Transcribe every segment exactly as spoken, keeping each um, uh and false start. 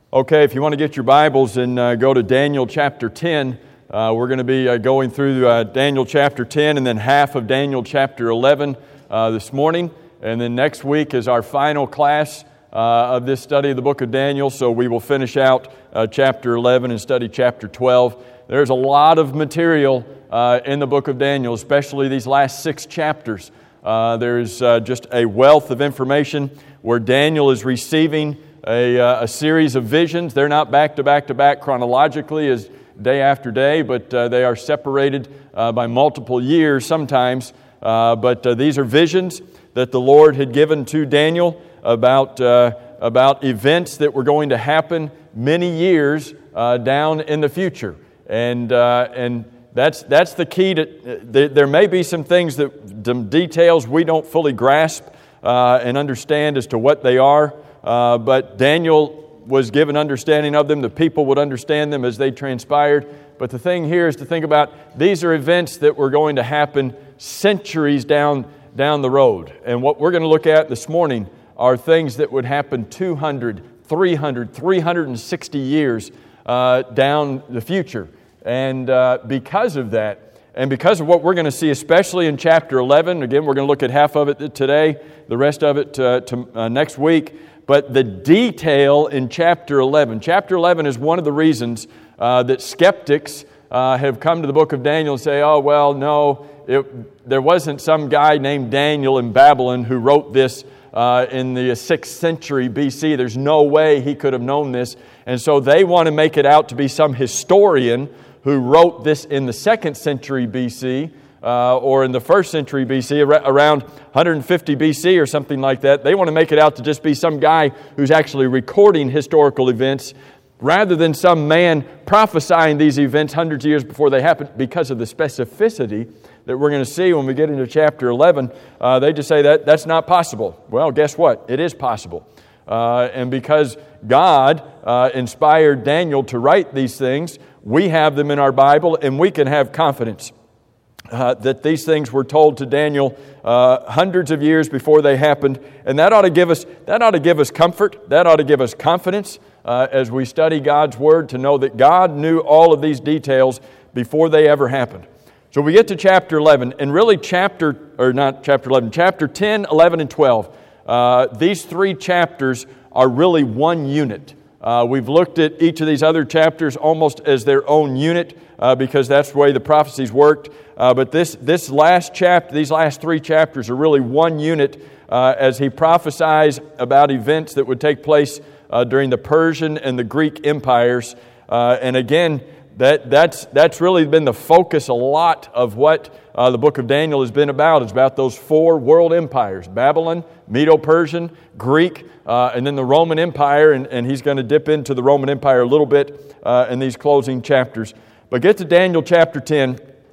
Okay, if you want to get your Bibles and uh, go to Daniel chapter ten, uh, we're going to be uh, going through uh, Daniel chapter ten and then half of Daniel chapter eleven uh, this morning. And then next week is our final class uh, of this study of the book of Daniel. So we will finish out uh, chapter eleven and study chapter twelve. There's a lot of material uh, in the book of Daniel, especially these last six chapters. Uh, there's uh, just a wealth of information where Daniel is receiving A, uh, a series of visions. They're not back to back to back chronologically as day after day, but uh, they are separated uh, by multiple years sometimes. Uh, but uh, these are visions that the Lord had given to Daniel about uh, about events that were going to happen many years uh, down in the future, and uh, and that's that's the key to. Uh, there may be some things that some details we don't fully grasp uh, and understand as to what they are. Uh, but Daniel was given understanding of them. The people would understand them as they transpired. But the thing here is to think about these are events that were going to happen centuries down, down the road. And what we're going to look at this morning are things that would happen two hundred, three hundred, three hundred sixty years uh, down the future. And uh, because of that, and because of what we're going to see, especially in chapter eleven, again, we're going to look at half of it today, the rest of it uh, to, uh, next week. But the detail in chapter eleven, chapter eleven is one of the reasons uh, that skeptics uh, have come to the book of Daniel and say, oh, well, no, it, there wasn't some guy named Daniel in Babylon who wrote this uh, in the sixth century B C. There's no way he could have known this. And so they want to make it out to be some historian who wrote this in the second century B C, Uh, or in the first century B C, around one hundred fifty B C or something like that. They want to make it out to just be some guy who's actually recording historical events rather than some man prophesying these events hundreds of years before they happen because of the specificity that we're going to see when we get into chapter eleven. Uh, they just say that that's not possible. Well, guess what? It is possible. Uh, and because God uh, inspired Daniel to write these things, we have them in our Bible and we can have confidence Uh, that these things were told to Daniel uh, hundreds of years before they happened, and that ought to give us that ought to give us comfort. That ought to give us confidence uh, as we study God's Word to know that God knew all of these details before they ever happened. So we get to chapter eleven, and really chapter or not chapter eleven, chapter ten, eleven, and twelve. Uh, these three chapters are really one unit. Uh, we've looked at each of these other chapters almost as their own unit uh, because that's the way the prophecies worked. Uh, but this this last chapter, these last three chapters are really one unit uh, as he prophesies about events that would take place uh, during the Persian and the Greek empires. Uh, and again, that that's that's really been the focus a lot of what uh, the book of Daniel has been about. It's about those four world empires: Babylon, Medo-Persian, Greek, uh, and then the Roman Empire. And, and he's going to dip into the Roman Empire a little bit uh, in these closing chapters. But get to Daniel chapter ten.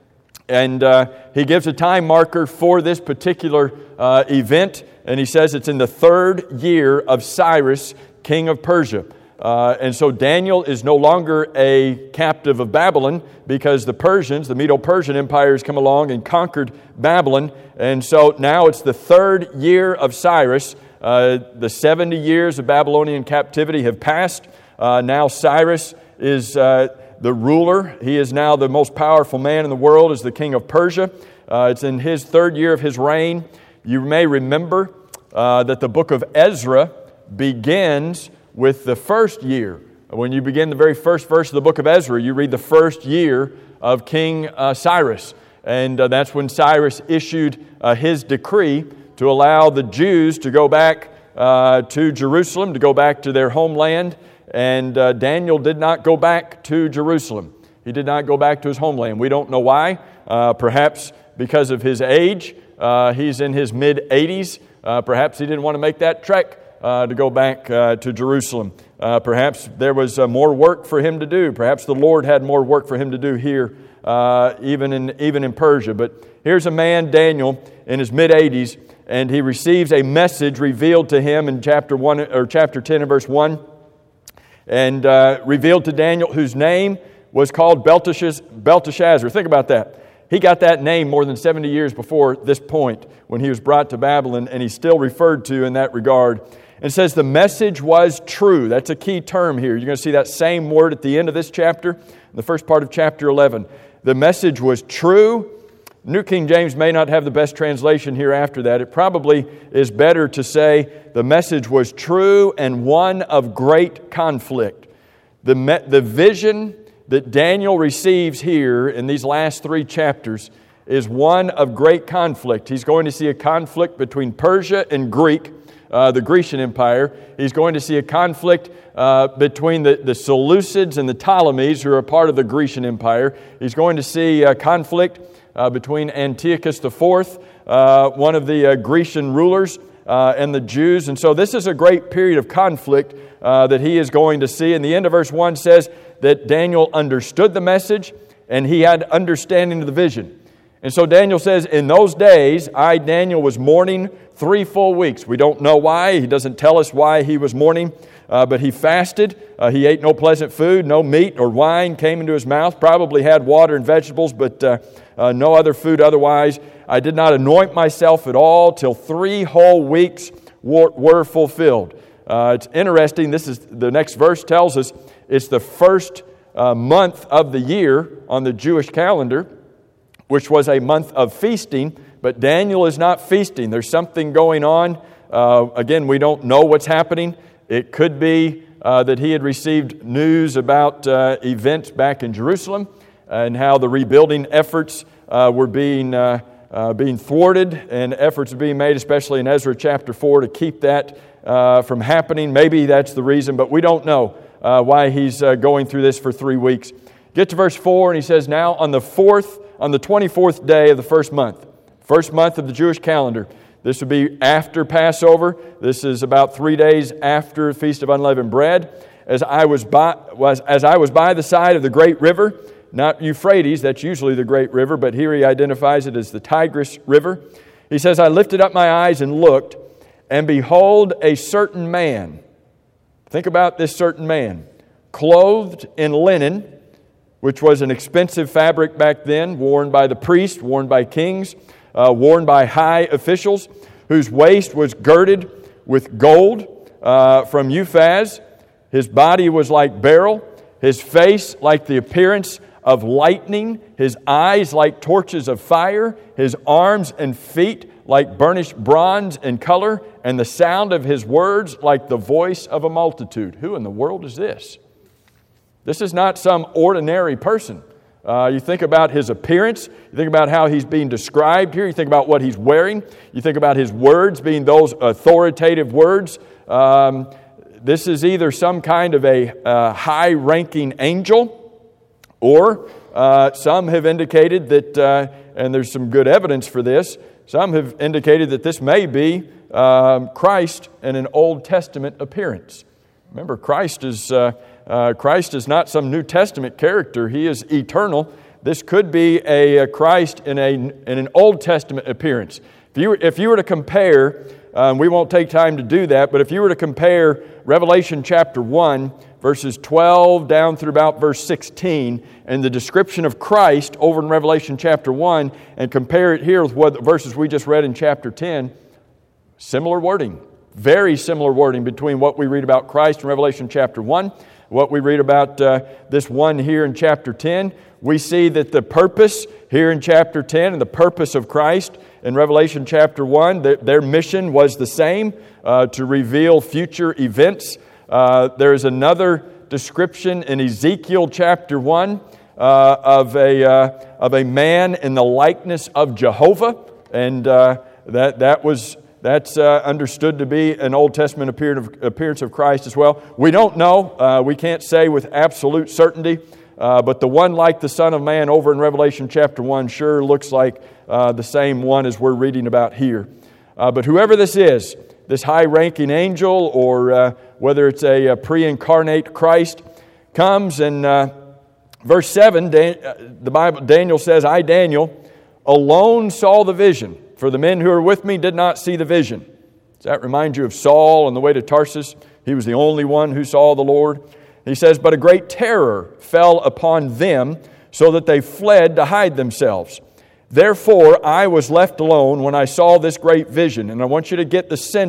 And uh, he gives a time marker for this particular uh, event. And he says it's in the third year of Cyrus, king of Persia. Uh, and so Daniel is no longer a captive of Babylon because the Persians, the Medo-Persian Empire, has come along and conquered Babylon. And so now it's the third year of Cyrus. Uh, the seventy years of Babylonian captivity have passed. Uh, now Cyrus is Uh, the ruler. He is now the most powerful man in the world as the king of Persia. Uh, it's in his third year of his reign. You may remember uh, that the book of Ezra begins with the first year. When you begin the very first verse of the book of Ezra, you read the first year of King uh, Cyrus. And uh, that's when Cyrus issued uh, his decree to allow the Jews to go back uh, to Jerusalem, to go back to their homeland. And uh, Daniel did not go back to Jerusalem. He did not go back to his homeland. We don't know why. Uh, perhaps because of his age. Uh, he's in his mid-eighties. Uh, perhaps he didn't want to make that trek uh, to go back uh, to Jerusalem. Uh, perhaps there was uh, more work for him to do. Perhaps the Lord had more work for him to do here, uh, even in even in Persia. But here's a man, Daniel, in his mid-eighties, and he receives a message revealed to him in chapter one or chapter ten and verse one. And uh, revealed to Daniel, whose name was called Belteshazzar. Think about that. He got that name more than seventy years before this point when he was brought to Babylon, and he's still referred to in that regard. And says the message was true. That's a key term here. You're going to see that same word at the end of this chapter, in the first part of chapter eleven. The message was true. New King James may not have the best translation here after that. It probably is better to say the message was true and one of great conflict. The, me- the vision that Daniel receives here in these last three chapters is one of great conflict. He's going to see a conflict between Persia and Greek, uh, the Grecian Empire. He's going to see a conflict uh, between the, the Seleucids and the Ptolemies, who are a part of the Grecian Empire. He's going to see a conflict uh, between Antiochus the Fourth, uh, one of the uh, Grecian rulers, uh, and the Jews. And so this is a great period of conflict uh, that he is going to see. And the end of verse one says that Daniel understood the message and he had understanding of the vision. And so Daniel says, in those days, I, Daniel, was mourning three full weeks. We don't know why. He doesn't tell us why he was mourning, uh, but he fasted. Uh, he ate no pleasant food. No meat or wine came into his mouth. Probably had water and vegetables, but uh, uh, no other food otherwise. I did not anoint myself at all till three whole weeks were, were fulfilled. Uh, it's interesting. This is the next verse tells us it's the first uh, month of the year on the Jewish calendar, which was a month of feasting, but Daniel is not feasting. There's something going on. Uh, again, we don't know what's happening. It could be uh, that he had received news about uh, events back in Jerusalem and how the rebuilding efforts uh, were being uh, uh, being thwarted, and efforts are being made, especially in Ezra chapter four, to keep that uh, from happening. Maybe that's the reason, but we don't know uh, why he's uh, going through this for three weeks. Get to verse four, and he says, now on the fourth On the twenty-fourth day of the first month, first month of the Jewish calendar. This would be after Passover. This is about three days after the Feast of Unleavened Bread. As I was by, was as I was by the side of the great river, not Euphrates, that's usually the great river, but here he identifies it as the Tigris River. He says, I lifted up my eyes and looked, and behold, a certain man. Think about this certain man, clothed in linen, which was an expensive fabric back then, worn by the priests, worn by kings, uh, worn by high officials, whose waist was girded with gold uh, from Uphaz. His body was like beryl, his face like the appearance of lightning, his eyes like torches of fire, his arms and feet like burnished bronze in color, and the sound of his words like the voice of a multitude. Who in the world is this? This is not some ordinary person. Uh, you think about his appearance. You think about how he's being described here. You think about what he's wearing. You think about his words being those authoritative words. Um, this is either some kind of a uh, high-ranking angel, or uh, some have indicated that, uh, and there's some good evidence for this, some have indicated that this may be um, Christ in an Old Testament appearance. Remember, Christ is... Uh, Uh, Christ is not some New Testament character. He is eternal. This could be a, a Christ in a in an Old Testament appearance. If you, if you were to compare, um, we won't take time to do that, but if you were to compare Revelation chapter one, verses twelve down through about verse sixteen, and the description of Christ over in Revelation chapter one, and compare it here with what the verses we just read in chapter ten, similar wording. Very similar wording between what we read about Christ in Revelation chapter one, what we read about uh, this one here in chapter ten. We see that the purpose here in chapter ten and the purpose of Christ in Revelation chapter one, their, their mission was the same, uh, to reveal future events. Uh, there is another description in Ezekiel chapter one uh, of, a, uh, of a man in the likeness of Jehovah, and uh, that, that was... That's uh, understood to be an Old Testament appearance of Christ as well. We don't know. Uh, we can't say with absolute certainty. Uh, but the one like the Son of Man over in Revelation chapter one sure looks like uh, the same one as we're reading about here. Uh, but whoever this is, this high-ranking angel, or uh, whether it's a, a pre-incarnate Christ, comes and uh, verse seven, Dan- the Bible, Daniel says, I, Daniel, alone saw the vision. For the men who are with me did not see the vision. Does that remind you of Saul on the way to Tarsus? He was the only one who saw the Lord. He says, but a great terror fell upon them, so that they fled to hide themselves. Therefore I was left alone when I saw this great vision. And I want you to get the sense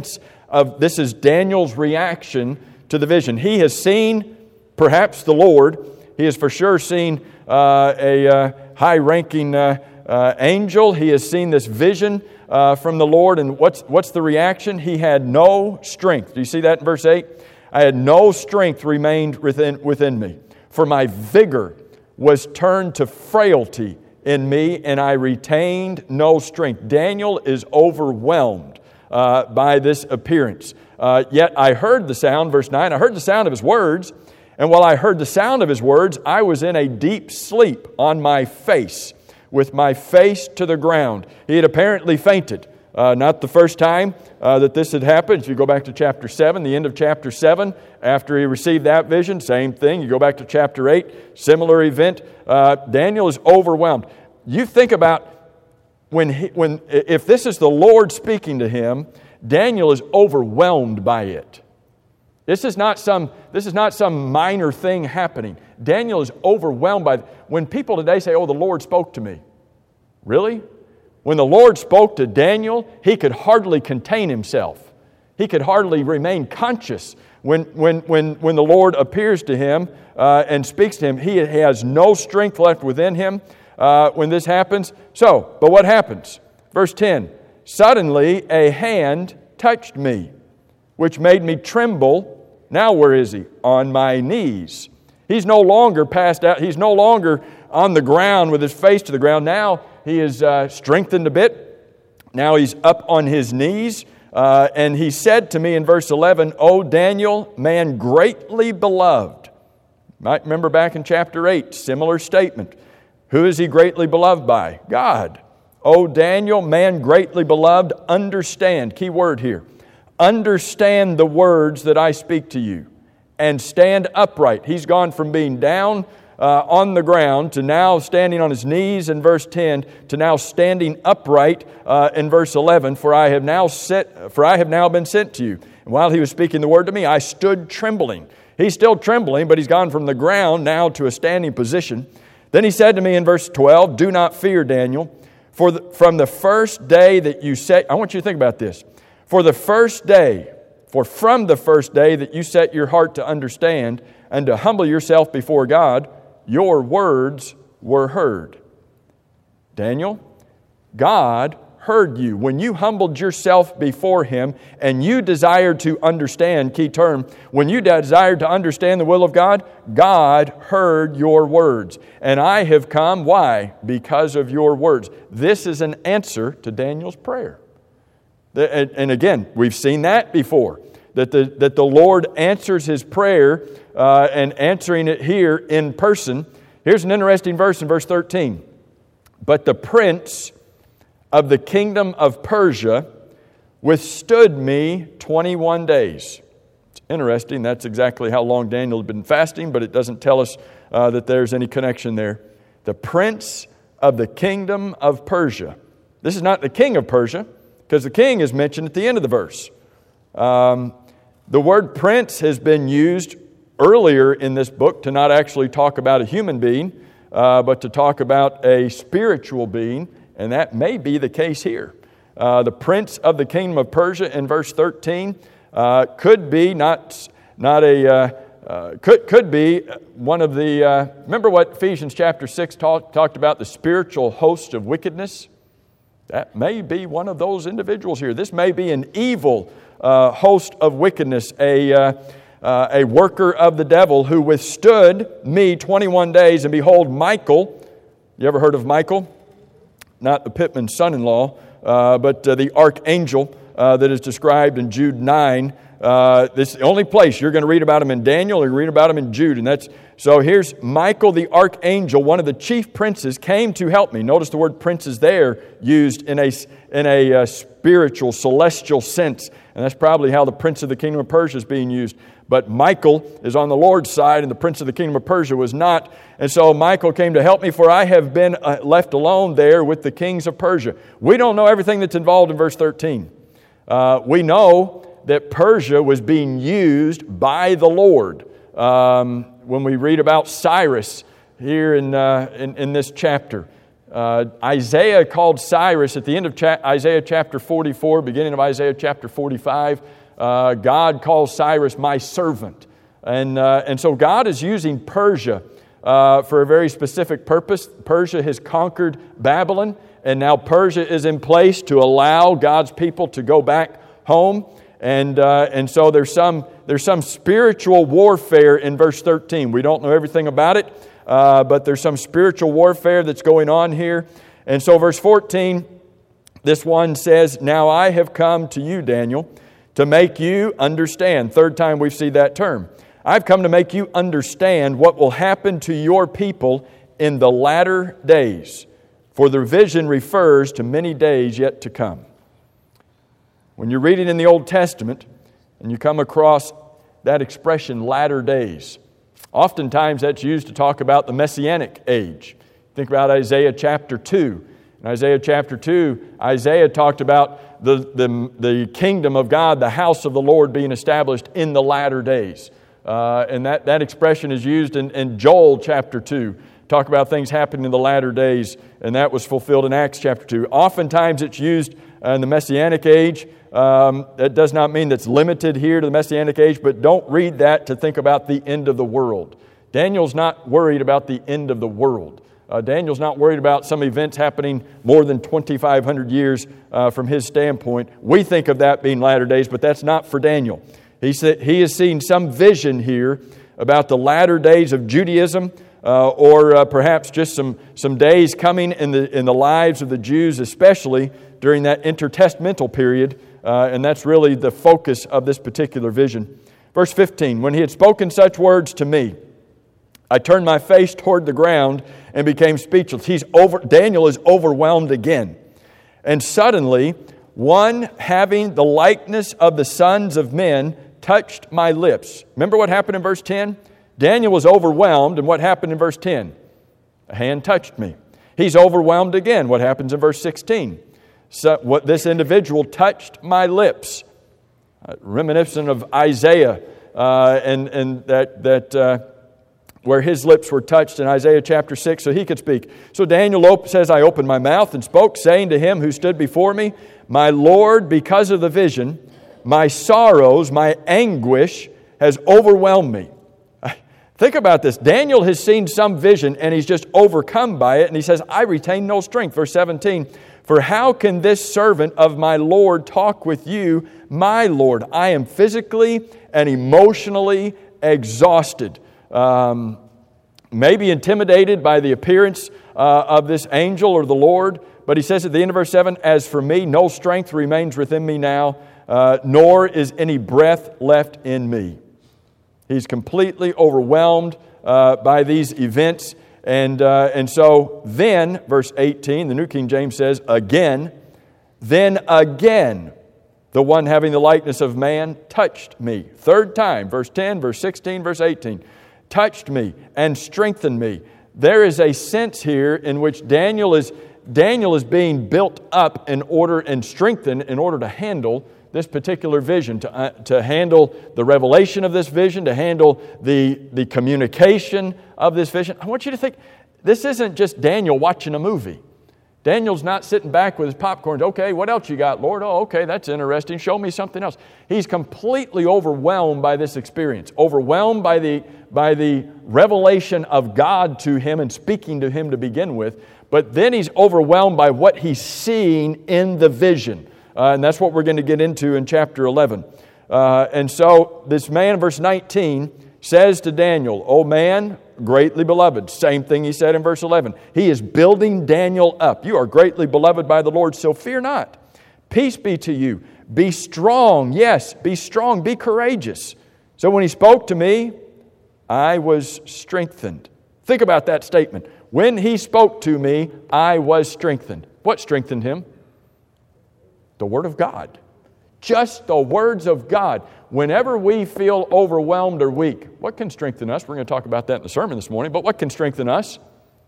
of, this is Daniel's reaction to the vision. He has seen perhaps the Lord. He has for sure seen uh, a uh, high-ranking uh, uh, angel. He has seen this vision uh, from the Lord. And what's, what's the reaction? He had no strength. Do you see that in verse eight? I had no strength remained within, within me, for my vigor was turned to frailty in me, and I retained no strength. Daniel is overwhelmed uh, by this appearance. Uh, yet I heard the sound, verse nine, I heard the sound of his words, and while I heard the sound of his words, I was in a deep sleep on my face, with my face to the ground. He had apparently fainted. Uh, not the first time uh, that this had happened. If you go back to chapter seven, the end of chapter seven, after he received that vision, same thing. You go back to chapter eight, similar event. Uh, Daniel is overwhelmed. You think about when, he, when if this is the Lord speaking to him, Daniel is overwhelmed by it. This is not some, this is not some minor thing happening. Daniel is overwhelmed by it. When people today say, oh, the Lord spoke to me. Really? When the Lord spoke to Daniel, he could hardly contain himself. He could hardly remain conscious. When, when, when, when the Lord appears to him uh, and speaks to him, he has no strength left within him uh, when this happens. So, but what happens? Verse ten, suddenly a hand touched me, which made me tremble. Now where is he? On my knees. He's no longer passed out. He's no longer on the ground with his face to the ground. Now he is uh, strengthened a bit. Now he's up on his knees. Uh, and he said to me in verse eleven, O Daniel, man greatly beloved. Might remember back in chapter eight, similar statement. Who is he greatly beloved by? God. O Daniel, man greatly beloved, understand. Key word here. Understand the words that I speak to you and stand upright. He's gone from being down Uh, on the ground to now standing on his knees in verse ten to now standing upright uh, in verse eleven. For I have now set, for I have now been sent to you. And while he was speaking the word to me, I stood trembling. He's still trembling, but he's gone from the ground now to a standing position. Then he said to me in verse twelve, do not fear, Daniel, for the, from the first day that you set, I want you to think about this. For the first day, for from the first day that you set your heart to understand and to humble yourself before God, your words were heard. Daniel, God heard you. When you humbled yourself before Him and you desired to understand, key term, when you desired to understand the will of God, God heard your words. And I have come, why? Because of your words. This is an answer to Daniel's prayer. And again, we've seen that before, that the, that the Lord answers his prayer uh, and answering it here in person. Here's an interesting verse in verse thirteen. But the prince of the kingdom of Persia withstood me twenty-one days. It's interesting. That's exactly how long Daniel had been fasting, but it doesn't tell us uh, that there's any connection there. The prince of the kingdom of Persia. This is not the king of Persia, because the king is mentioned at the end of the verse. Um, the word prince has been used earlier in this book to not actually talk about a human being, uh, but to talk about a spiritual being, and that may be the case here. Uh, the prince of the kingdom of Persia in verse thirteen uh, could be not not a uh, uh, could could be one of the. Uh, remember what Ephesians chapter six talk, talked about, the spiritual host of wickedness. That may be one of those individuals here. This may be an evil uh, host of wickedness, a uh, uh, a worker of the devil who withstood me twenty-one days. And behold, Michael. You ever heard of Michael? Not the Pittman's son-in-law, uh, but uh, the archangel uh, that is described in Jude nine. Uh, this is the only place you're going to read about him in Daniel, or read about him in Jude. And that's so here's Michael the archangel, one of the chief princes, came to help me. Notice the word princes there used in a, in a uh, spiritual, celestial sense. And that's probably how the prince of the kingdom of Persia is being used. But Michael is on the Lord's side, and the prince of the kingdom of Persia was not. And so Michael came to help me, for I have been uh, left alone there with the kings of Persia. We don't know everything that's involved in verse thirteen. Uh, we know that Persia was being used by the Lord. Um, when we read about Cyrus here in, uh, in, in this chapter, uh, Isaiah called Cyrus at the end of cha- Isaiah chapter forty-four, beginning of Isaiah chapter forty-five, Uh, God calls Cyrus my servant. And, uh, and so God is using Persia uh, for a very specific purpose. Persia has conquered Babylon, and now Persia is in place to allow God's people to go back home. And uh, and so there's some there's some spiritual warfare in verse thirteen. We don't know everything about it, uh, but there's some spiritual warfare that's going on here. And so verse fourteen, this one says, "Now I have come to you, Daniel, to make you understand." Third time we see that term. "I've come to make you understand what will happen to your people in the latter days. For the vision refers to many days yet to come." When you're reading in the Old Testament and you come across that expression, latter days, oftentimes that's used to talk about the Messianic age. Think about Isaiah chapter two. In Isaiah chapter two, Isaiah talked about the, the, the kingdom of God, the house of the Lord being established in the latter days. Uh, and that, that expression is used in, in Joel chapter two. Talk about things happening in the latter days, and that was fulfilled in Acts chapter two. Oftentimes it's used in the Messianic age. Um, that does not mean that's limited here to the Messianic age, but don't read that to think about the end of the world. Daniel's not worried about the end of the world. Uh, Daniel's not worried about some events happening more than twenty-five hundred years uh, from his standpoint. We think of that being latter days, but that's not for Daniel. He said he has seen some vision here about the latter days of Judaism, uh, or uh, perhaps just some, some days coming in the in the lives of the Jews, especially during that intertestamental period. Uh, and that's really the focus of this particular vision. Verse fifteen, "When he had spoken such words to me, I turned my face toward the ground and became speechless." He's over. Daniel is overwhelmed again. "And suddenly, one having the likeness of the sons of men touched my lips." Remember what happened in verse ten? Daniel was overwhelmed, and what happened in verse ten? A hand touched me. He's overwhelmed again. What happens in verse sixteen? So what this individual touched my lips, uh, reminiscent of Isaiah, uh, and and that that uh, where his lips were touched in Isaiah chapter six, so he could speak. So Daniel op- says, "I opened my mouth and spoke, saying to him who stood before me, My Lord, because of the vision, my sorrows, my anguish has overwhelmed me." Think about this. Daniel has seen some vision and he's just overcome by it, and he says, "I retain no strength." Verse seventeen. "For how can this servant of my Lord talk with you, my Lord? I am physically and emotionally exhausted." Um, maybe intimidated by the appearance uh, of this angel or the Lord. But he says at the end of verse seven, "As for me, no strength remains within me now, uh, nor is any breath left in me." He's completely overwhelmed uh, by these events. And uh, and so then, verse eighteen, the New King James says, "Again, then again, the one having the likeness of man touched me." Third time, verse ten, verse sixteen, verse eighteen. "Touched me and strengthened me." There is a sense here in which Daniel is Daniel is being built up in order and strengthened in order to handle this particular vision, to, uh, to handle the revelation of this vision, to handle the, the communication of this vision. I want you to think, this isn't just Daniel watching a movie. Daniel's not sitting back with his popcorn. "Okay, what else you got, Lord? Oh, okay, that's interesting. Show me something else." He's completely overwhelmed by this experience, overwhelmed by the, by the revelation of God to him and speaking to him to begin with. But then he's overwhelmed by what he's seeing in the vision. Uh, and that's what we're going to get into in chapter eleven. Uh, and so this man in verse nineteen says to Daniel, "O man, greatly beloved." Same thing he said in verse eleven. He is building Daniel up. "You are greatly beloved by the Lord, so fear not. Peace be to you. Be strong." Yes, be strong. Be courageous. "So when he spoke to me, I was strengthened." Think about that statement. When he spoke to me, I was strengthened. What strengthened him? The Word of God. Just the words of God. Whenever we feel overwhelmed or weak, what can strengthen us? We're going to talk about that in the sermon this morning, but what can strengthen us?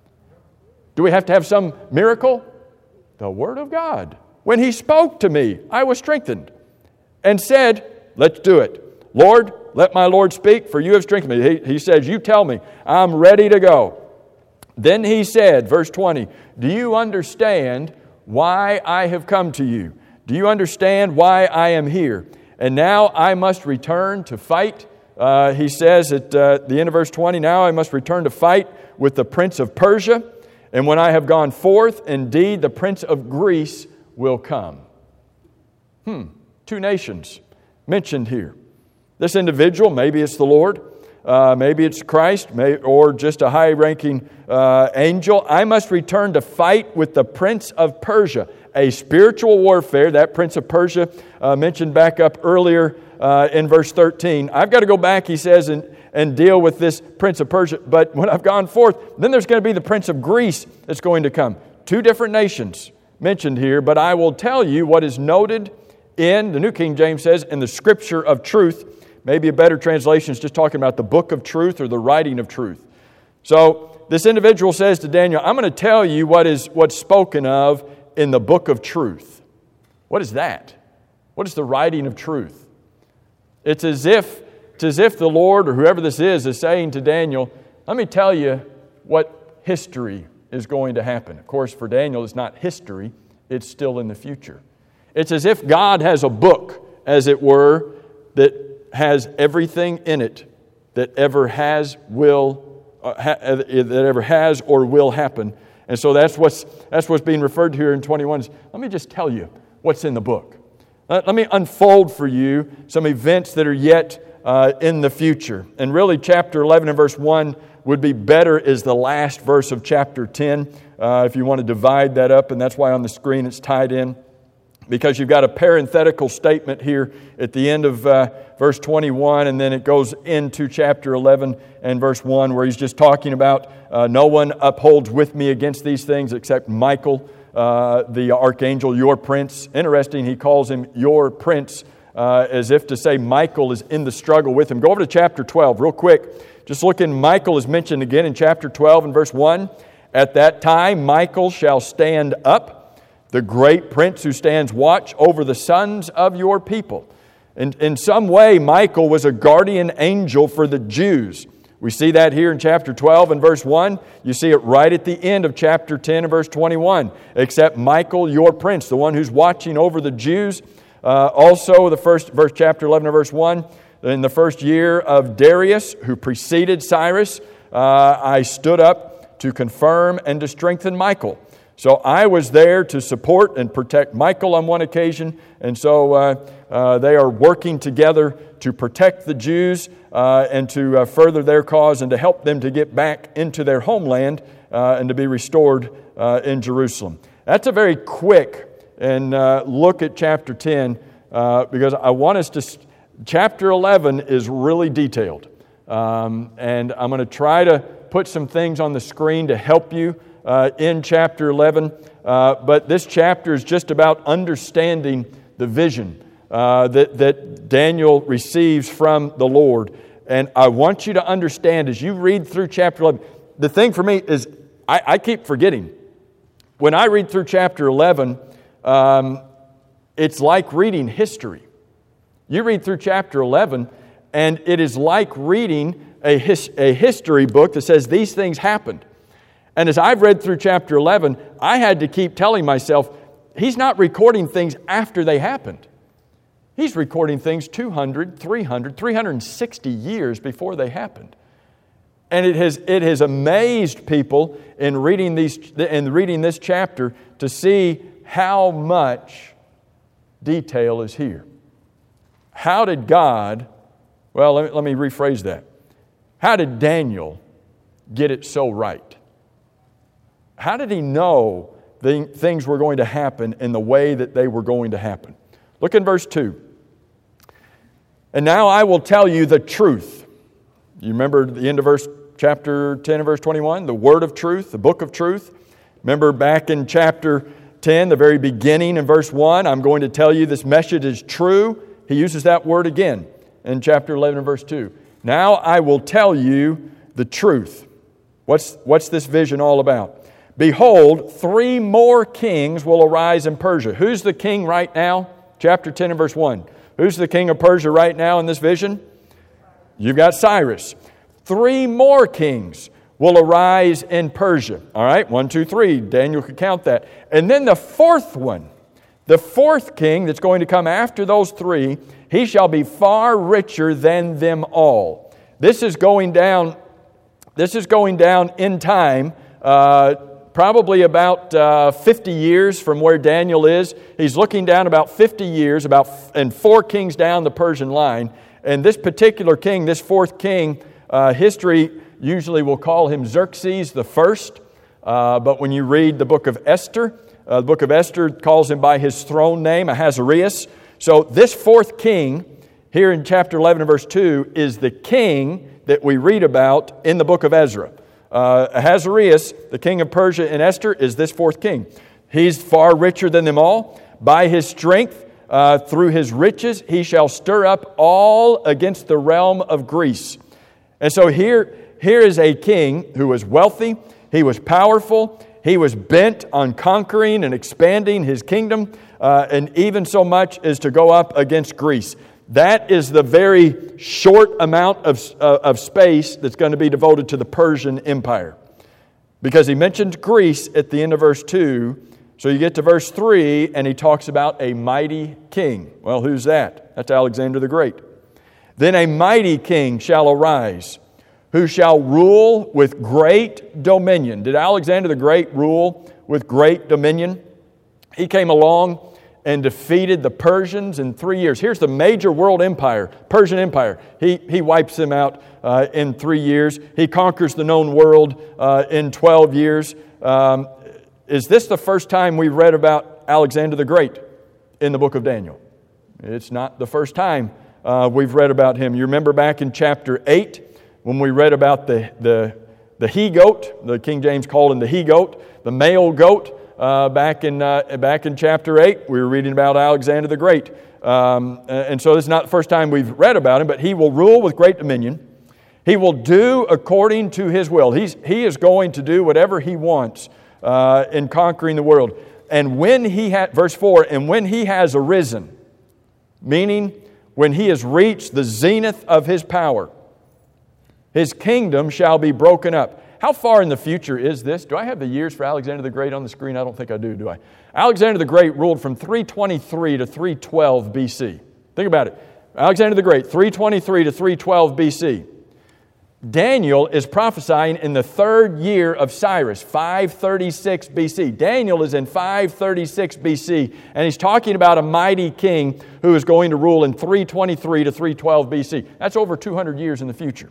Do we have to have some miracle? The Word of God. When he spoke to me, I was strengthened and said, "Let's do it. Lord, let my Lord speak, for you have strengthened me." He, he says, "You tell me, I'm ready to go." Then he said, verse twenty, "Do you understand why I have come to you? Do you understand why I am here?" And now I must return to fight. Uh, he says at uh, the end of verse twenty, now I must return to fight with the prince of Persia. And when I have gone forth, indeed the prince of Greece will come. Hmm, two nations mentioned here. This individual, maybe it's the Lord, uh, maybe it's Christ, may, or just a high-ranking uh, angel. I must return to fight with the prince of Persia. A spiritual warfare, that prince of Persia uh, mentioned back up earlier uh, in verse thirteen. I've got to go back, he says, and, and deal with this prince of Persia. But when I've gone forth, then there's going to be the prince of Greece that's going to come. Two different nations mentioned here, but I will tell you what is noted in, the New King James says, in the scripture of truth. Maybe a better translation is just talking about the book of truth or the writing of truth. So this individual says to Daniel, I'm going to tell you what is what's spoken of in the book of truth. What is that? What is the writing of truth? It's as if, it's as if the Lord or whoever this is is saying to Daniel, let me tell you what history is going to happen. Of course, for Daniel, it's not history. It's still in the future. It's as if God has a book, as it were, that has everything in it that ever has, will, uh, ha, that ever has or will happen. And so that's what's that's what's being referred to here in twenty-one. Is, let me just tell you what's in the book. Let, let me unfold for you some events that are yet uh, in the future. And really, chapter eleven and verse one would be better as the last verse of chapter ten, uh, if you want to divide that up. And that's why on the screen it's tied in, because you've got a parenthetical statement here at the end of uh, verse twenty-one, and then it goes into chapter eleven and verse one, where he's just talking about uh, no one upholds with me against these things except Michael, uh, the archangel, your prince. Interesting, he calls him your prince, uh, as if to say Michael is in the struggle with him. Go over to chapter twelve real quick. Just look in, Michael is mentioned again in chapter twelve and verse one. At that time Michael shall stand up, the great prince who stands watch over the sons of your people. In, in some way, Michael was a guardian angel for the Jews. We see that here in chapter twelve and verse one. You see it right at the end of chapter ten and verse twenty-one. Except Michael, your prince, the one who's watching over the Jews. Uh, also, the first verse, chapter eleven and verse one. In the first year of Darius, who preceded Cyrus, uh, I stood up to confirm and to strengthen Michael. So I was there to support and protect Michael on one occasion, and so uh, uh, they are working together to protect the Jews uh, and to uh, further their cause and to help them to get back into their homeland uh, and to be restored uh, in Jerusalem. That's a very quick and uh, look at chapter ten uh, because I want us to. St- chapter eleven is really detailed, um, and I'm going to try to put some things on the screen to help you Uh, in chapter eleven, uh, but this chapter is just about understanding the vision uh, that, that Daniel receives from the Lord. And I want you to understand as you read through chapter eleven, the thing for me is I, I keep forgetting. When I read through chapter eleven, um, it's like reading history. You read through chapter eleven, and it is like reading a, his, a history book that says these things happened. And as I've read through chapter eleven, I had to keep telling myself, he's not recording things after they happened. He's recording things two hundred, three hundred, three hundred sixty years before they happened. And it has it has amazed people in reading these in reading this chapter to see how much detail is here. How did God, well, let me, let me rephrase that. How did Daniel get it so right? How did he know the things were going to happen in the way that they were going to happen? Look in verse two. And now I will tell you the truth. You remember the end of verse chapter ten and verse twenty-one? The word of truth, the book of truth. Remember back in chapter ten, the very beginning in verse one, I'm going to tell you this message is true. He uses that word again in chapter eleven and verse two. Now I will tell you the truth. What's, what's this vision all about? Behold, three more kings will arise in Persia. Who's the king right now? Chapter ten and verse one. Who's the king of Persia right now in this vision? You've got Cyrus. Three more kings will arise in Persia. All right, one, two, three. Daniel could count that. And then the fourth one, The fourth king that's going to come after those three, he shall be far richer than them all. This is going down, this is going down in time, uh, probably about uh, fifty years from where Daniel is. He's looking down about fifty years, about and four kings down the Persian line. And this particular king, this fourth king, uh, history usually will call him Xerxes the First. Uh, but when you read the book of Esther, uh, the book of Esther calls him by his throne name, Ahasuerus. So this fourth king, here in chapter eleven and verse two, is the king that we read about in the book of Ezra. Uh, Ahasuerus, the king of Persia in Esther, is this fourth king. He's far richer than them all. By his strength, uh, through his riches, he shall stir up all against the realm of Greece. And so here, here is a king who was wealthy, he was powerful, he was bent on conquering and expanding his kingdom, uh, and even so much as to go up against Greece. That is the very short amount of, uh, of space that's going to be devoted to the Persian Empire. Because he mentioned Greece at the end of verse two, so you get to verse three, and he talks about a mighty king. Well, who's that? That's Alexander the Great. Then a mighty king shall arise, who shall rule with great dominion. Did Alexander the Great rule with great dominion? He came along and defeated the Persians in three years. Here's the major world empire, Persian Empire. He, he wipes them out uh, in three years. He conquers the known world uh, in twelve years. Um, is this the first time we've read about Alexander the Great in the book of Daniel? It's not the first time uh, we've read about him. You remember back in chapter eight when we read about the, the, the he-goat, the King James called him the he-goat, the male goat. Uh, back in uh, back in chapter eight, we were reading about Alexander the Great. Um, and so this is not the first time we've read about him, but he will rule with great dominion. He will do according to his will. He's, he is going to do whatever he wants uh, in conquering the world. And when he had, verse four, and when he has arisen, meaning when he has reached the zenith of his power, his kingdom shall be broken up. How far in the future is this? Do I have the years for Alexander the Great on the screen? I don't think I do, do I? Alexander the Great ruled from three twenty-three to three twelve B C. Think about it. Alexander the Great, three twenty-three to three twelve B C. Daniel is prophesying in the third year of Cyrus, five thirty-six B C. Daniel is in five thirty-six B C, and he's talking about a mighty king who is going to rule in three twenty-three to three twelve B C. That's over two hundred years in the future.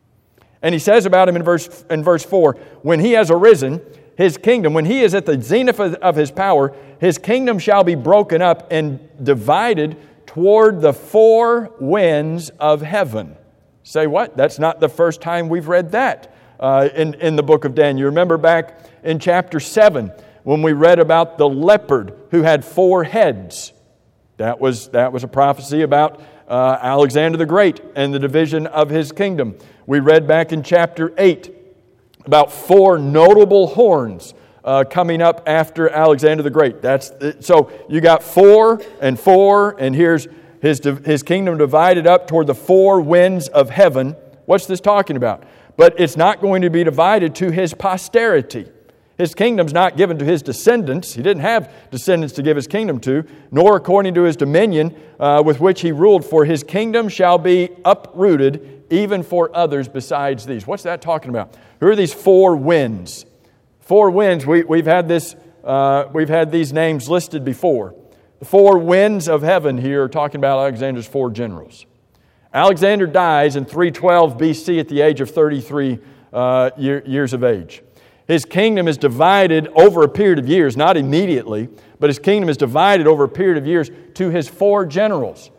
And he says about him in verse in verse four, when he has arisen, his kingdom, when he is at the zenith of, of his power, his kingdom shall be broken up and divided toward the four winds of heaven. Say what? That's not the first time we've read that uh, in, in the book of Daniel. You remember back in chapter seven when we read about the leopard who had four heads. That was, that was a prophecy about uh, Alexander the Great and the division of his kingdom. We read back in chapter eight about four notable horns uh, coming up after Alexander the Great. That's so you got four and four, and here's his his kingdom divided up toward the four winds of heaven. What's this talking about? But it's not going to be divided to his posterity. His kingdom's not given to his descendants. He didn't have descendants to give his kingdom to, nor according to his dominion uh, with which he ruled. For his kingdom shall be uprooted, even for others besides these. What's that talking about? Who are these four winds? Four winds. We, we've had this. Uh, we've had these names listed before. The four winds of heaven here are talking about Alexander's four generals. Alexander dies in three twelve B C at the age of thirty-three uh, year, years of age. His kingdom is divided over a period of years, not immediately, but his kingdom is divided over a period of years to his four generals.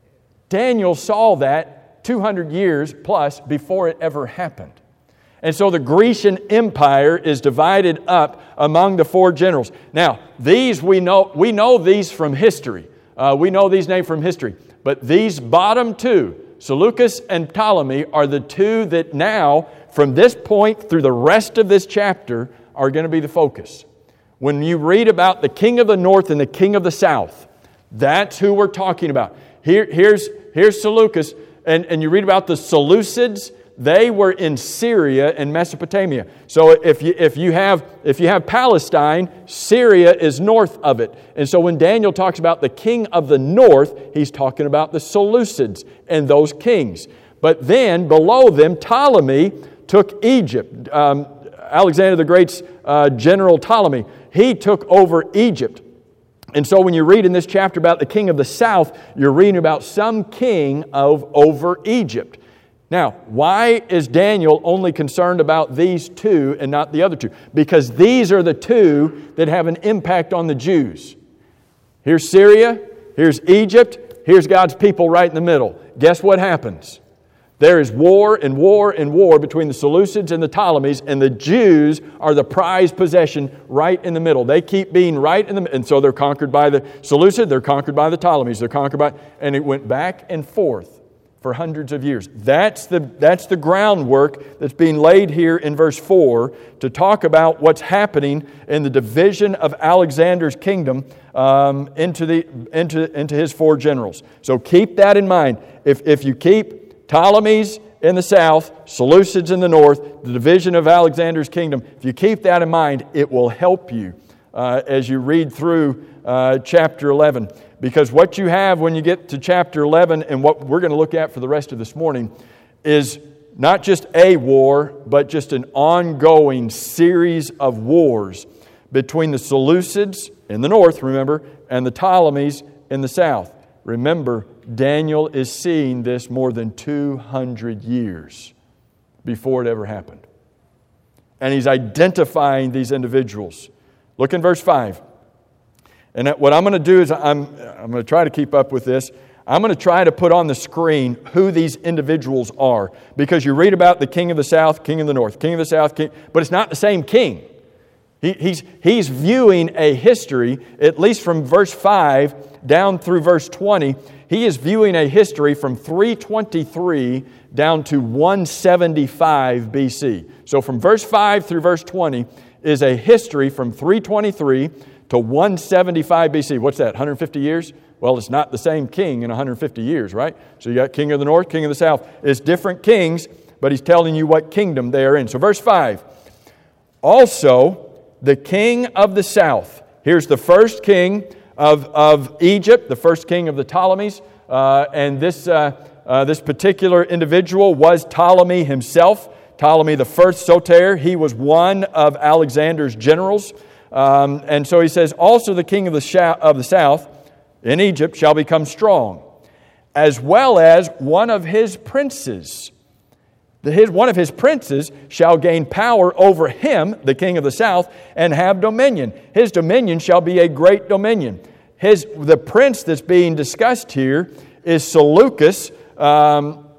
Daniel saw that two hundred years plus before it ever happened. And so the Grecian Empire is divided up among the four generals. Now, these we know, we know these from history. Uh, we know these names from history. But these bottom two, Seleucus and Ptolemy, are the two that now, from this point through the rest of this chapter, are going to be the focus. When you read about the king of the north and the king of the south, that's who we're talking about. Here, here's, here's Seleucus, and, and you read about the Seleucids. they were in Syria and Mesopotamia. So if you, if you have, if you have Palestine, Syria is north of it. And so when Daniel talks about the king of the north, he's talking about the Seleucids and those kings. But then below them, Ptolemy took Egypt. Um, Alexander the Great's uh, general Ptolemy, he took over Egypt. And so when you read in this chapter about the king of the south, you're reading about some king of over Egypt. Now, why is Daniel only concerned about these two and not the other two? Because these are the two that have an impact on the Jews. Here's Syria, here's Egypt, here's God's people right in the middle. Guess what happens? There is war and war and war between the Seleucids and the Ptolemies, and the Jews are the prized possession right in the middle. They keep being right in the middle. And so they're conquered by the Seleucids, they're conquered by the Ptolemies, they're conquered by, and it went back and forth for hundreds of years. That's the, that's the groundwork that's being laid here in verse four to talk about what's happening in the division of Alexander's kingdom um, into, the, into, into his four generals. So keep that in mind. If, if you keep Ptolemies in the south, Seleucids in the north, the division of Alexander's kingdom. If you keep that in mind, it will help you uh, as you read through uh, chapter eleven. Because what you have when you get to chapter eleven, and what we're going to look at for the rest of this morning, is not just a war, but just an ongoing series of wars between the Seleucids in the north, remember, and the Ptolemies in the south. Remember, Daniel is seeing this more than two hundred years before it ever happened. And he's identifying these individuals. Look in verse five. And what I'm going to do is I'm, I'm going to try to keep up with this. I'm going to try to put on the screen who these individuals are. Because you read about the king of the south, king of the north, king of the south, king, but it's not the same king. He, he's, he's viewing a history, at least from verse five down through verse twenty, he is viewing a history from three twenty-three down to one seventy-five B C. So from verse five through verse twenty is a history from three twenty-three to one seventy-five B C. What's that, one hundred fifty years? Well, it's not the same king in one hundred fifty years, right? So you got king of the north, king of the south. It's different kings, but he's telling you what kingdom they are in. So verse five, also the king of the south. Here's the first king of, of Egypt, the first king of the Ptolemies. Uh, and this, uh, uh, this particular individual was Ptolemy himself. Ptolemy the first Soter. He was one of Alexander's generals. Um, and so he says, also the king of the, sha- of the south in Egypt shall become strong, as well as one of his princes. The, his, one of his princes shall gain power over him, the king of the south, and have dominion. His dominion shall be a great dominion. His, the prince that's being discussed here is Seleucus, um,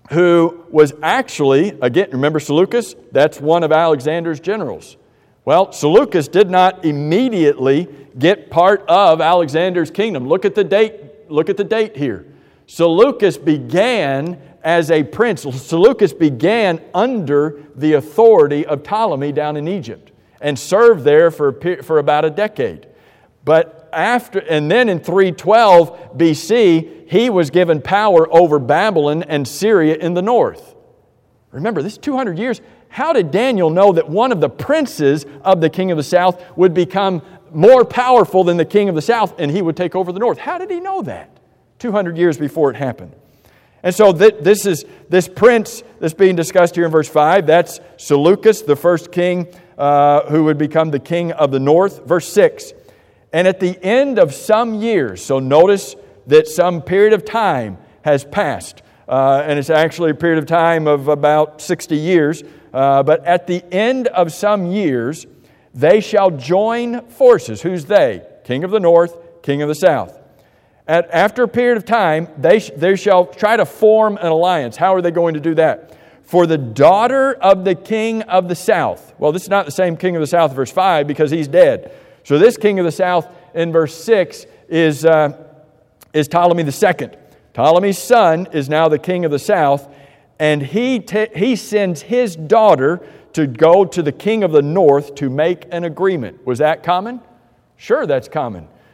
who was actually, again, remember Seleucus? That's one of Alexander's generals. Well, Seleucus did not immediately get part of Alexander's kingdom. Look at the date, look at the date here. Seleucus began as a prince. Seleucus began under the authority of Ptolemy down in Egypt and served there for, for about a decade. But after, and then in three twelve B C, he was given power over Babylon and Syria in the north. Remember, this is two hundred years. How did Daniel know that one of the princes of the king of the south would become more powerful than the king of the south and he would take over the north? How did he know that? two hundred years before it happened. And so th- this is this prince that's being discussed here in verse five. That's Seleucus, the first king uh, who would become the king of the north. Verse six. And at the end of some years, so notice that some period of time has passed. Uh, and it's actually a period of time of about sixty years. Uh, but at the end of some years, they shall join forces. Who's they? King of the north, king of the south. At, after a period of time, they, sh- they shall try to form an alliance. How are they going to do that? For the daughter of the king of the south. Well, this is not the same king of the south, verse five, because he's dead. So this king of the south in verse six is, uh, is Ptolemy the second. Ptolemy's son is now the king of the south, and he, t- he sends his daughter to go to the king of the north to make an agreement. Was that common? Sure, that's common.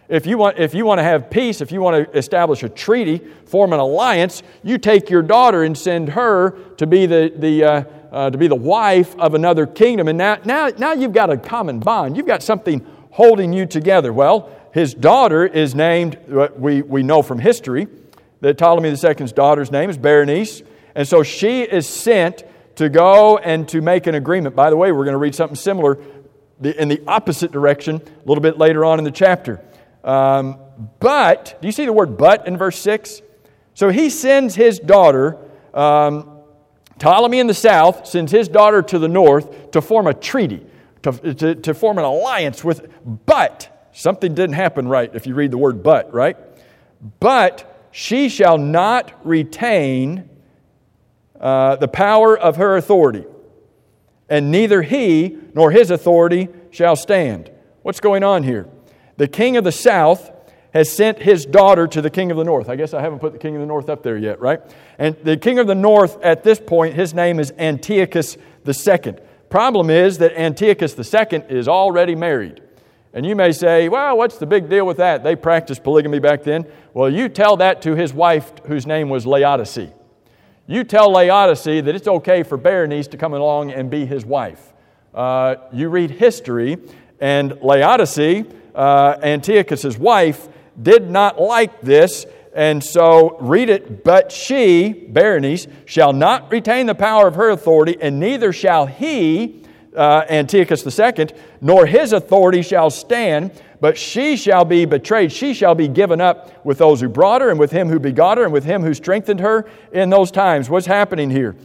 If you want, if you want to have peace, if you want to establish a treaty, form an alliance, you take your daughter and send her to be the the uh, uh, to be the wife of another kingdom. And now, now, now you've got a common bond. You've got something holding you together. Well, his daughter is named. We we know from history that Ptolemy the Second's daughter's name is Berenice, and so she is sent to go and to make an agreement. By the way, we're going to read something similar in the opposite direction a little bit later on in the chapter. Um, but, do you see the word but in verse six? So he sends his daughter, um, Ptolemy in the south, sends his daughter to the north to form a treaty, to, to, to form an alliance with, but, something didn't happen right if you read the word but, right? But she shall not retain uh, the power of her authority, and neither he nor his authority shall stand. What's going on here? The king of the south has sent his daughter to the king of the north. I guess I haven't put the king of the north up there yet, right? And the king of the north at this point, his name is Antiochus the Second. Problem is that Antiochus the Second is already married. And you may say, well, what's the big deal with that? They practiced polygamy back then. Well, you tell that to his wife, whose name was Laodice. You tell Laodice that it's okay for Berenice to come along and be his wife. Uh, you read history, and Laodice, uh, Antiochus' wife, did not like this, and so read it. But she, Berenice, shall not retain the power of her authority, and neither shall he, uh, Antiochus the Second, nor his authority shall stand, but she shall be betrayed. She shall be given up with those who brought her, and with him who begot her, and with him who strengthened her in those times. What's happening here?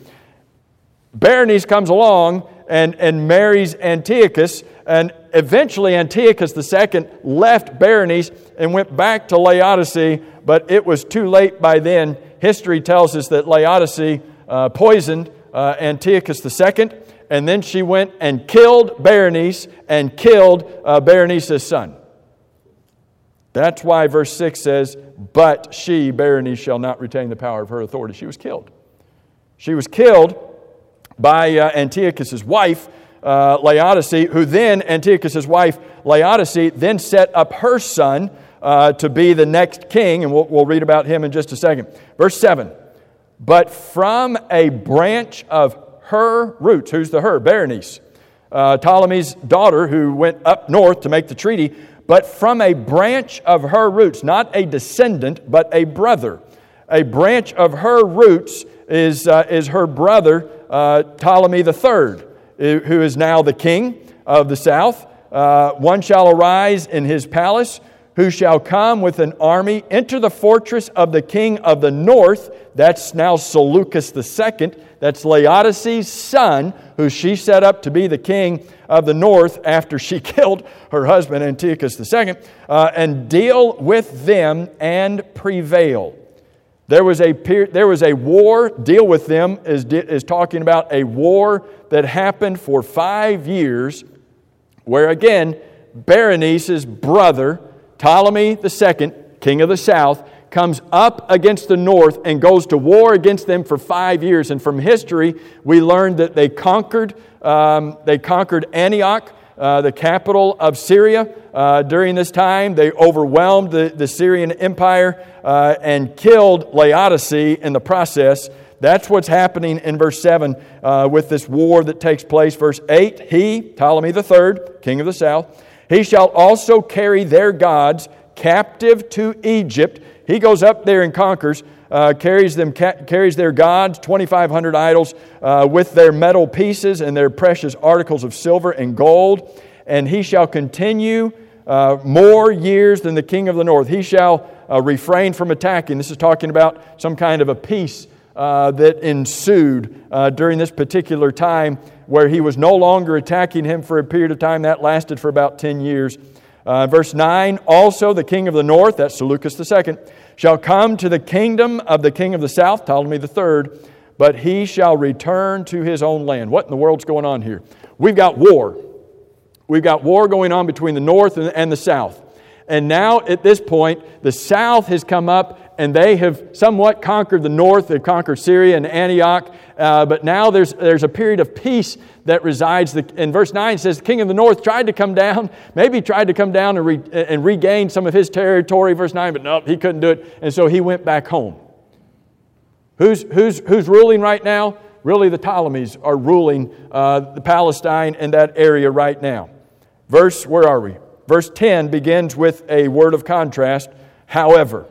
Berenice comes along and, and marries Antiochus, and eventually Antiochus the Second left Berenice and went back to Laodice, but it was too late by then. History tells us that Laodice uh, poisoned uh, Antiochus the Second, and then she went and killed Berenice and killed uh, Berenice's son. That's why verse six says, but she, Berenice, shall not retain the power of her authority. She was killed. She was killed by uh, Antiochus' wife, uh, Laodice, who then, Antiochus' wife, Laodice, then set up her son uh, to be the next king, and we'll, we'll read about him in just a second. Verse seven, but from a branch of her roots, who's the her? Berenice, uh, Ptolemy's daughter who went up north to make the treaty, but from a branch of her roots, not a descendant, but a brother. A branch of her roots is, uh, is her brother, uh, Ptolemy the Third, who is now the king of the south. Uh, one shall arise in his palace, who shall come with an army, enter the fortress of the king of the north. That's now Seleucus the Second. That's Laodice's son, who she set up to be the king of the north after she killed her husband, Antiochus the Second, uh, and deal with them and prevail. There was a there was a war. Deal with them is, is talking about a war that happened for five years, where again, Berenice's brother, Ptolemy the Second, king of the south, comes up against the north and goes to war against them for five years. And from history, we learned that they conquered. Um, they conquered Antioch, uh, the capital of Syria. Uh, during this time, they overwhelmed the, the Syrian Empire uh, and killed Laodice in the process. That's what's happening in verse seven uh, with this war that takes place. Verse eight, he, Ptolemy the Third, king of the south, he shall also carry their gods captive to Egypt. He goes up there and conquers, uh, carries them, ca- carries their gods, twenty-five hundred idols, uh, with their metal pieces and their precious articles of silver and gold. And he shall continue uh, more years than the king of the north. He shall uh, refrain from attacking. This is talking about some kind of a peace uh, that ensued uh, during this particular time, where he was no longer attacking him for a period of time. That lasted for about ten years. Uh, verse nine, also the king of the north, that's Seleucus the Second, shall come to the kingdom of the king of the south, Ptolemy the Third, but he shall return to his own land. What in the world's going on here? We've got war. We've got war going on between the north and the south. And now at this point, the south has come up and they have somewhat conquered the north. They've conquered Syria and Antioch. Uh, but now there's there's a period of peace that resides. The, in verse nine it says, the king of the north tried to come down, maybe tried to come down and, re, and regain some of his territory, verse nine, but no, he couldn't do it. And so he went back home. Who's, who's, who's ruling right now? Really, the Ptolemies are ruling uh, the Palestine and that area right now. Verse, where are we? Verse ten begins with a word of contrast. However,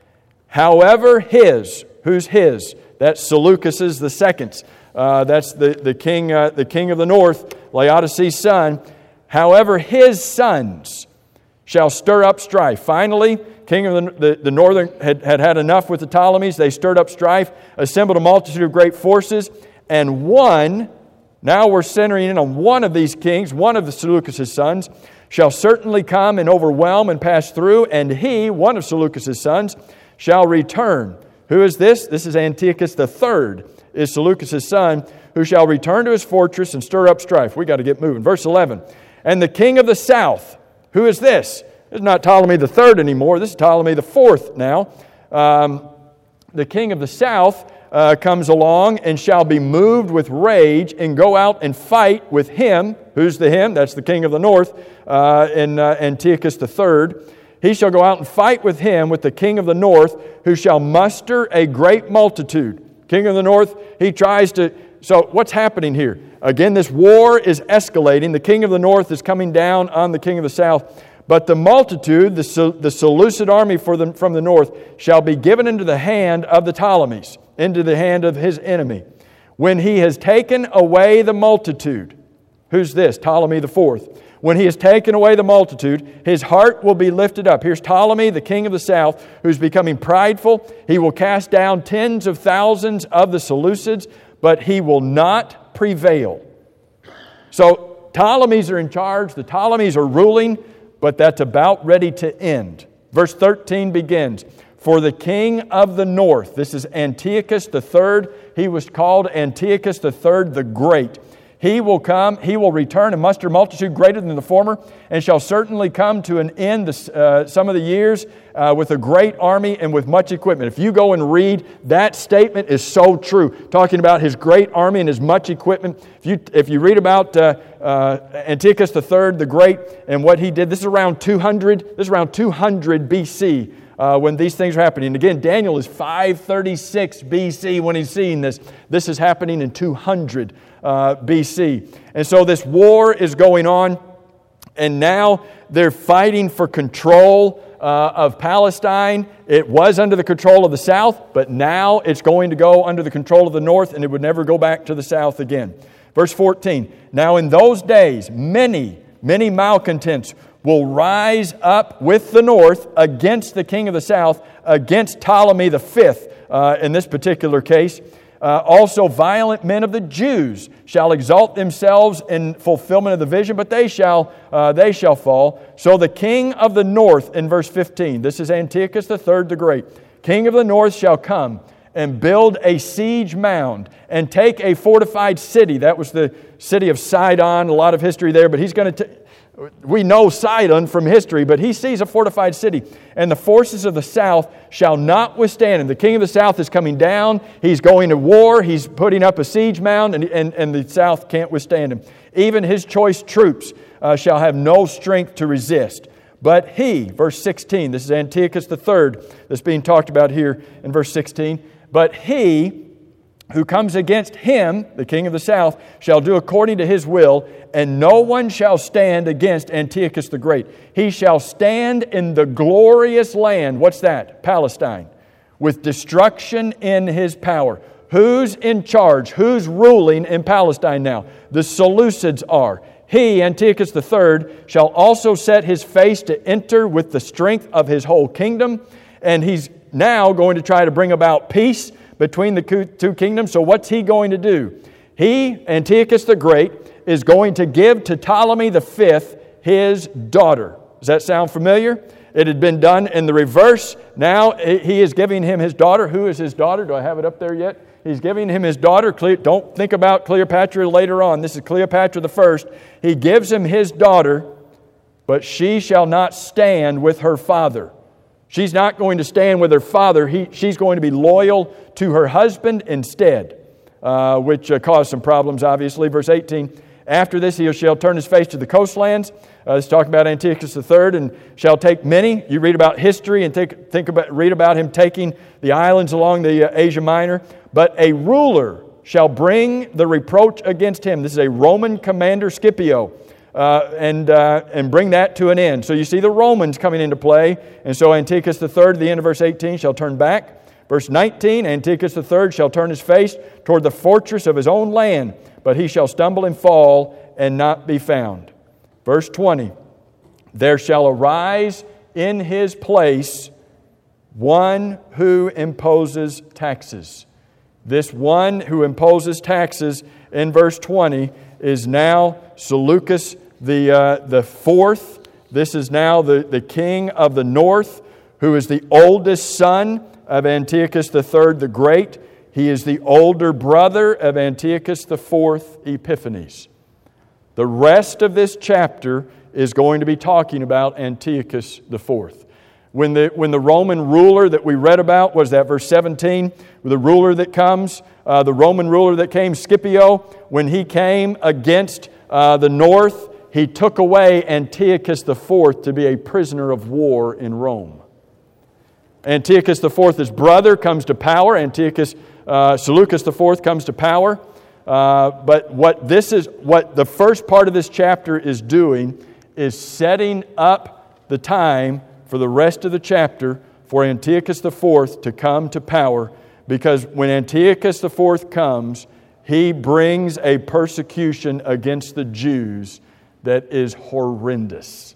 however his, who's his? That's Seleucus the second. Uh, that's the, the, king, uh, the king of the north, Laodicea son. However, his sons shall stir up strife. Finally, king of the, the, the northern had, had had enough with the Ptolemies. They stirred up strife, assembled a multitude of great forces, and one, now we're centering in on one of these kings, one of the Seleucus' sons, shall certainly come and overwhelm and pass through, and he, one of Seleucus' sons, shall return. Who is this? This is Antiochus the third, is Seleucus' son, who shall return to his fortress and stir up strife. We got to get moving. Verse eleven. And the king of the south, who is this? This is not Ptolemy the third anymore. This is Ptolemy the fourth now. Um, the king of the south uh, comes along and shall be moved with rage and go out and fight with him. Who's the him? That's the king of the north, uh, in uh, Antiochus the third. He shall go out and fight with him, with the king of the north, who shall muster a great multitude. King of the north, he tries to... So what's happening here? Again, this war is escalating. The king of the north is coming down on the king of the south. But the multitude, the, the Seleucid army for the, from the north, shall be given into the hand of the Ptolemies, into the hand of his enemy. When he has taken away the multitude... Who's this? Ptolemy the fourth. When he has taken away the multitude, his heart will be lifted up. Here's Ptolemy, the king of the south, who's becoming prideful. He will cast down tens of thousands of the Seleucids, but he will not prevail. So Ptolemies are in charge. The Ptolemies are ruling, but that's about ready to end. Verse thirteen begins. For the king of the north, this is Antiochus the third. He was called Antiochus the third the Great. He will come, he will return and muster multitude greater than the former, and shall certainly come to an end uh, some of the years uh, with a great army and with much equipment. If you go and read, that statement is so true, talking about his great army and his much equipment. If you if you read about uh, uh, Antiochus the third, the Great, and what he did, this is around two hundred. This is around two hundred B C. Uh, when these things are happening. And again, Daniel is five thirty-six B C when he's seeing this. This is happening in two hundred uh, B C. And so this war is going on, and now they're fighting for control uh, of Palestine. It was under the control of the south, but now it's going to go under the control of the north, and it would never go back to the south again. Verse fourteen, now in those days, many, many malcontents will rise up with the north against the king of the south, against Ptolemy the fifth uh, in this particular case. Uh, also violent men of the Jews shall exalt themselves in fulfillment of the vision, but they shall uh, they shall fall. So the king of the north, in verse fifteen, this is Antiochus the third the Great, king of the north shall come and build a siege mound and take a fortified city. That was the city of Sidon, a lot of history there, but he's going to... T- We know Sidon from history, but he sees a fortified city. And the forces of the south shall not withstand him. The king of the south is coming down. He's going to war. He's putting up a siege mound, and, and, and the south can't withstand him. Even his choice troops uh, shall have no strength to resist. But he, verse sixteen, this is Antiochus the third that's being talked about here in verse sixteen. But he who comes against him, the king of the south, shall do according to his will, and no one shall stand against Antiochus the Great. He shall stand in the glorious land. What's that? Palestine. With destruction in his power. Who's in charge? Who's ruling in Palestine now? The Seleucids are. He, Antiochus the third, shall also set his face to enter with the strength of his whole kingdom, and he's now going to try to bring about peace between the two kingdoms. So what's he going to do? He, Antiochus the Great, is going to give to Ptolemy the fifth his daughter. Does that sound familiar? It had been done in the reverse. Now he is giving him his daughter. Who is his daughter? Do I have it up there yet? He's giving him his daughter. Don't think about Cleopatra later on. This is Cleopatra the first. He gives him his daughter, but she shall not stand with her father. She's not going to stand with her father. He, she's going to be loyal to her husband instead, uh, which uh, caused some problems, obviously. Verse eighteen, after this he shall turn his face to the coastlands. Uh, it's talking about Antiochus the third, and shall take many. You read about history and think, think about, read about him taking the islands along the uh, Asia Minor. But a ruler shall bring the reproach against him. This is a Roman commander, Scipio. Uh, and uh, and bring that to an end. So you see the Romans coming into play. And so Antiochus the third, at the end of verse eighteen, shall turn back. Verse nineteen, Antiochus the third shall turn his face toward the fortress of his own land, but he shall stumble and fall and not be found. Verse twenty, there shall arise in his place one who imposes taxes. This one who imposes taxes in verse twenty is now Seleucus the uh, the fourth. This is now the, the king of the north, who is the oldest son of Antiochus the third the Great. He is the older brother of Antiochus the fourth Epiphanes. The rest of this chapter is going to be talking about Antiochus the fourth. When the, when the Roman ruler that we read about, was that verse seventeen, the ruler that comes, uh, the Roman ruler that came, Scipio, when he came against uh, the north, he took away Antiochus the fourth to be a prisoner of war in Rome. Antiochus the fourth, his brother, comes to power. Antiochus, uh, Seleucus the fourth comes to power. Uh, but what this is, what the first part of this chapter is doing, is setting up the time for the rest of the chapter for Antiochus the fourth to come to power. Because when Antiochus the fourth comes, he brings a persecution against the Jews that is horrendous.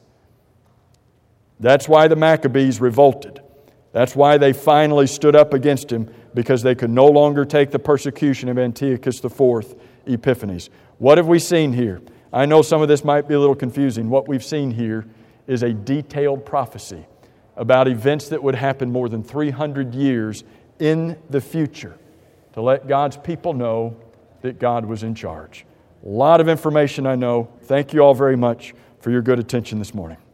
That's why the Maccabees revolted. That's why they finally stood up against him, because they could no longer take the persecution of Antiochus the fourth Epiphanes. What have we seen here? I know some of this might be a little confusing. What we've seen here is a detailed prophecy about events that would happen more than three hundred years in the future, to let God's people know that God was in charge. A lot of information, I know. Thank you all very much for your good attention this morning.